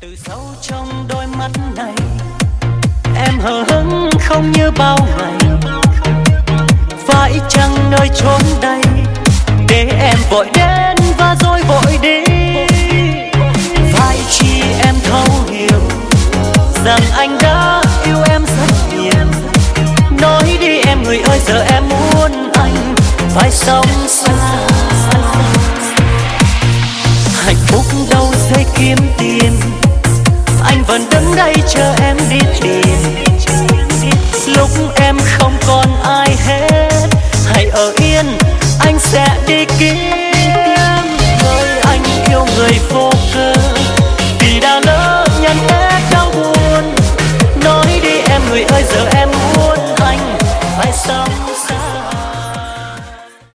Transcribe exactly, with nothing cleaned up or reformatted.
Từ sâu trong đôi mắt này em hờ hững không như bao ngày. Phải chăng nơi chốn đây để em vội đến và rồi vội đi? Phải chi em thấu hiểu rằng anh đã yêu em rất nhiều. Nói đi em người ơi, giờ em muốn anh phải sống xa. Hạnh phúc đâu dễ kiếm tiền, anh vẫn đứng đây chờ em đi tìm. Lúc em không còn ai hết, hãy ở yên, anh sẽ đi kiếm. Người anh yêu người vô cớ, vì đã lỡ nhận hết đau buồn. Nói đi em người ơi, giờ em muốn anh phải sống